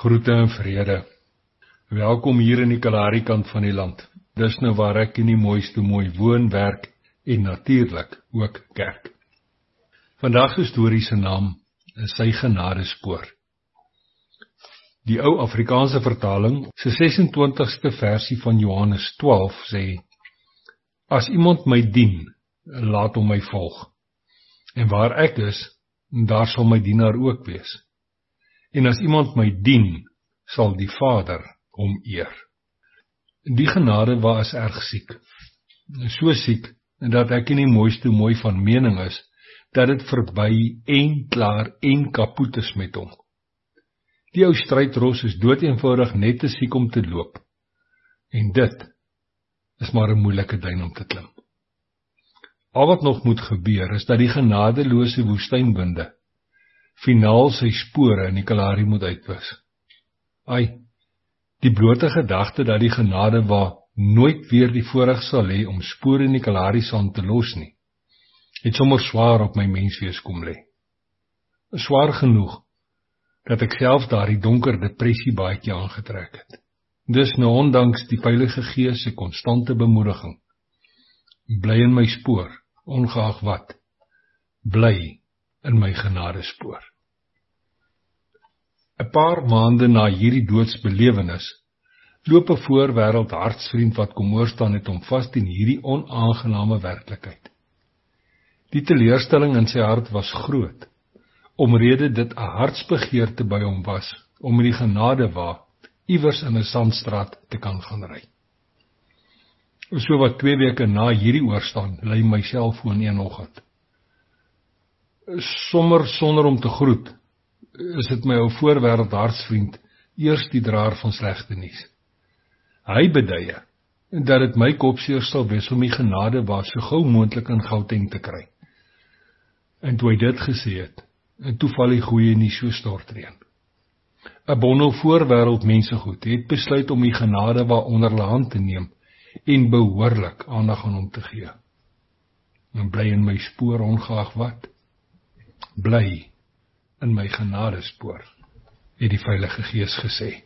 Groete en vrede. Welkom hier in die Kalahari kant van die land. Dis nou waar ek in die mooiste mooi woon, werk en natuurlik ook kerk. Vandag se storie se naam is Sy Genadespoor. Die ou Afrikaanse vertaling, se 26ste versie van Johannes 12 sê: As iemand my dien, laat hom my volg. En waar ek is, daar sal my dienaar ook wees. En as iemand my dien, sal die Vader hom eer. Die genade was erg siek. So siek, dat ek in die mooiste mooi van mening is, dat het verby en klaar en kapoet is met hom. Die ou strydros is doodeenvoudig net te siek om te loop. En dit is maar 'n moeilike duin om te klim. Al wat nog moet gebeur, is dat die genadeloose woestynwinde finaal sy spore in die Kalahari moet uitwis. Die blote gedagte dat die genade nooit weer die voorreg sal hê om spore in die Kalahari sand te los nie, het sommer swaar op my menswees kom lê. Swaar genoeg, dat ek self daardie donker depressiebaadjie aangetrek het. Dis nou ondanks die Heilige Gees se konstante bemoediging. Bly in my spoor, ongeag wat. Bly in my genadespoor. 'n Paar maande na hierdie doodsbelewenis, loop 'n voorwêreld hartsvriend wat kom oorstaan het hom vas in hierdie onaangename werklikheid. Die teleurstelling in sy hart was groot, omrede dit 'n hartsbegeerte by hom was, om in die genade iewers in 'n sandstraat te kan gaan ry. So wat 2 weke na hierdie oorstaan, lei my selfoon een oggend. Sommer sonder om te groet, is dit my ou voorwêreld hartsvriend, eers die draer van slegte nuus. Hy beduie, dat dit my kopseer sal wees om die genade so gou moontlik in Gauteng te kry. En toe hy dit gesê het, toe val die goeie nuus so stortreën. 'n Bondel voorwêreld mensegoed het besluit om die genade onder hulle hand te neem en behoorlik aandag aan hom te gee. En bly in my spoor ongeag wat. Bly in my genadespoor, het die Heilige Gees gesê.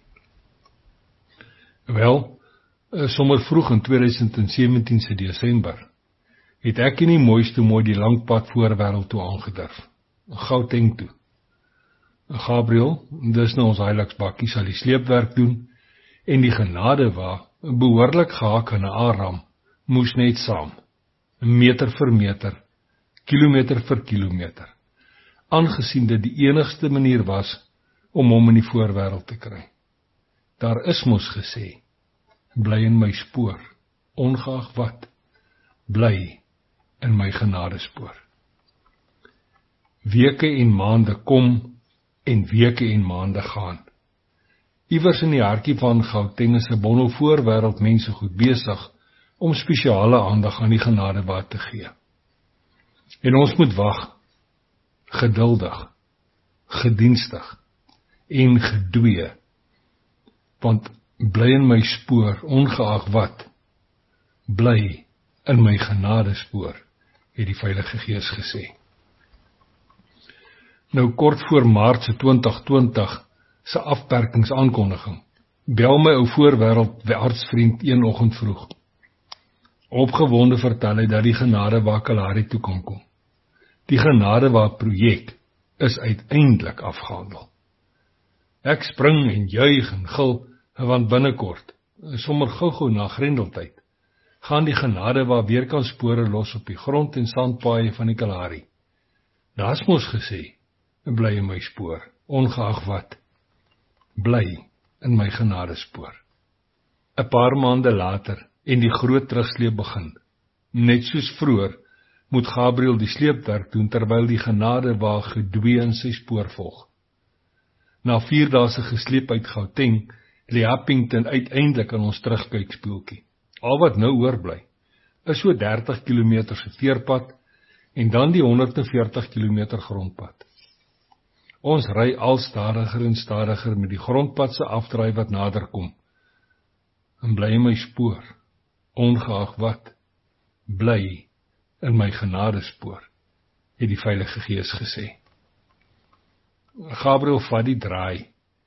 Wel, sommer vroeg in 2017 se Desember, het ek in die mooiste mooi die lang pad voorwêreld toe aangedurf, Gauteng toe. Gabriel, dis nou ons heiligsbakkie, sal die sleepwerk doen, en die genade behoorlik gehak in 'n A-ram, moes net saam, meter vir meter, kilometer vir kilometer, aangesien dit die enigste manier was om hom in die voorwêreld te kry. Daar is mos gesê, bly in my spoor, ongeag wat, bly in my genadespoor. Weke en maande kom, en weke en maande gaan. Iewers in die hartjie van Gauteng is 'n bondel voorwêreld mensegoed besig om spesiale aandag aan die genade te gee. En ons moet wag, geduldig, gedienstig en gedwee, want bly in my spoor, ongeag wat, bly in my genadespoor, het die Heilige Gees gesê. Nou kort voor Maart se 2020 se afperkingsaankondiging, bel my ou voorwêreld hartsvriend een oggend vroeg. Opgewonde vertel hy dat die genade Kalahari toe kan kom. Die genade projek is uiteindelik afgehandel. Ek spring en juig en gil, want binnekort, sommer gou-gou na Grendeltyd, gaan die genade weer kan spore los op die grond en sandpaaie van die Kalahari. Daar's mos gesê, bly in my spoor, ongeag wat, bly in my genadespoor. 'n Paar maande later, en die groot terugsleep begin. Net soos vroeër, moet Gabriel die sleepwerk doen, terwyl die genade gedwee in sy spoor volg. Na 4 dae se gesleep uit Gauteng, lê Appington uiteindelik in ons terugkykspeeltjie. Al wat nou oorbly, is so 30 km se veerpad, en dan die 140 km grondpad. Ons ry al stadiger en stadiger met die grondpad se afdraai wat nader kom. En bly in my spoor, ongeag wat, bly in my genadespoor, het die Heilige Gees gesê. Gabriel vat die draai,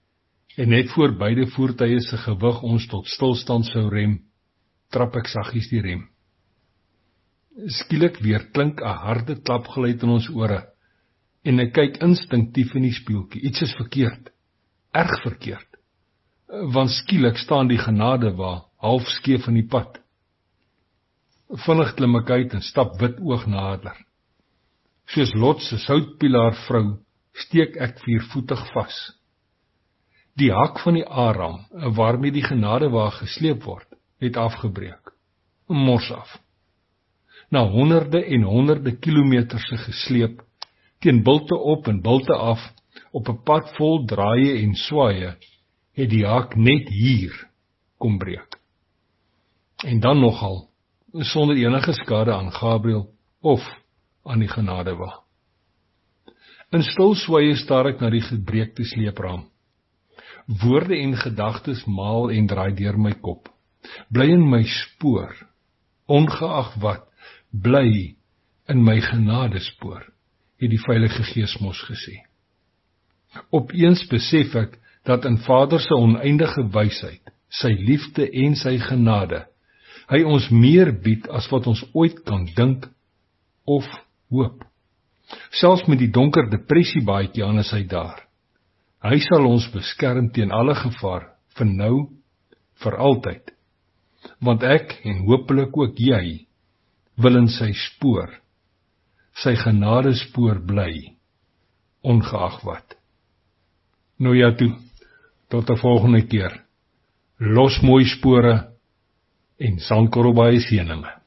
En net voor beide voertuie se gewig ons tot stilstand sou rem, trap ek saggies die rem. Skielik weer klink 'n harde klapgeluid in ons ore, en ek kyk instinktief in die spieeltjie. Iets is verkeerd, erg verkeerd, want skielik staan die genadewa half skeef in die pad. Vinnig klim ek uit en stap wit oog nader. Soos Lot se soutpilaar vrou steek ek viervoetig vas. Die hak van die A-ram, waarmee die genadewa gesleep word, het afgebreek. Mors af. Na honderde en honderde kilometers se gesleep, teen bulte op en bulte af, op 'n pad vol draaie en swaaie, het die hak net hier kom breek. En dan nogal, sonder enige skade aan Gabriël of aan die genadewa. In stil swaaye staar ek na die gebreekte sleepraam. Woorde en gedagtes maal en draai deur my kop. Bly in my spoor, ongeag wat, bly in my genadespoor, het die Heilige Gees mos gesê. Opeens besef ek dat in Vader se oneindige wysheid, sy liefde en sy genade, hy ons meer bied as wat ons ooit kan dink of hoop. Selfs met die donker depressiebaadjie aan is hy daar. Hy sal ons beskerm teen alle gevaar, vir nou, vir altyd. Want ek, en hopelik ook jy, wil in sy spoor, sy genadespoor bly, ongeag wat. Nou ja toe, tot 'n volgende keer. Los mooi spore en Sandkorrel baie seëninge.